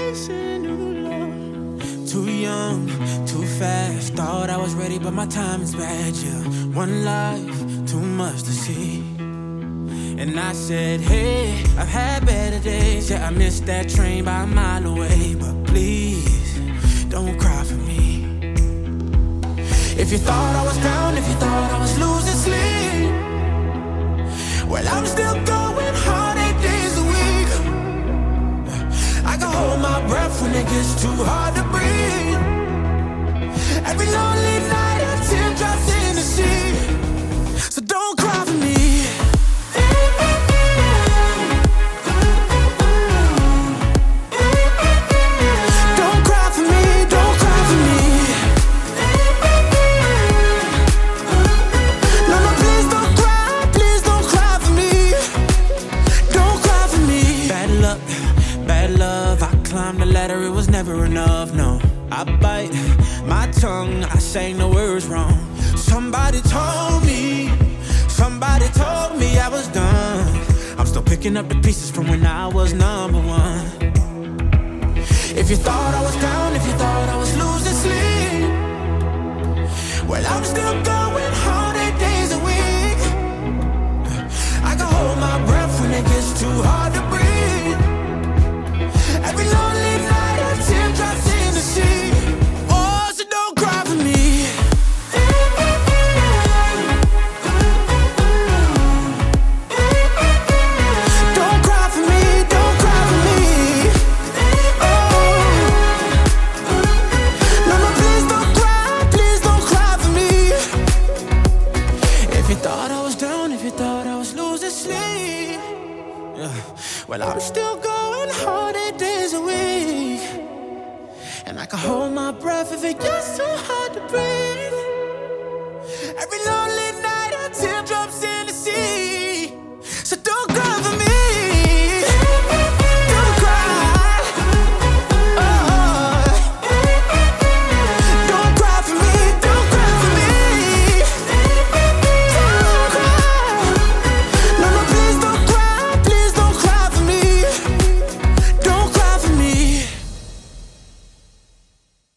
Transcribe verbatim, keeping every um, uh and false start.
chasing new love. Too young, too fast. Thought I was ready, but my time is bad. Yeah, one life, too much to see. And I said, hey, I've had better days. Yeah, I missed that train by a mile away. But please, don't cry for me. If you thought I was down, if you thought I was losing sleep, well, I'm still going hard eight days a week. I can hold my breath when it gets too hard to breathe. Every lonely night a tear drops in the sea. So don't cry for me. It was never enough, no. I bite my tongue, I sang the words wrong. Somebody told me, somebody told me I was done. I'm still picking up the pieces from when I was number one. If you thought I was down, if you thought I was losing sleep, well, I'm still going hard eight days a week. I can hold my breath when it gets too hard to breathe. Every lonely night a tear drops in the sea. Oh, so don't cry for me. Don't cry for me, don't cry for me. Oh, no, no, please don't cry, please don't cry for me. If you thought I was down, if you thought I was losing sleep, yeah, well, I'm still going hard eight days a week. And I can hold my breath if it gets too hard to breathe.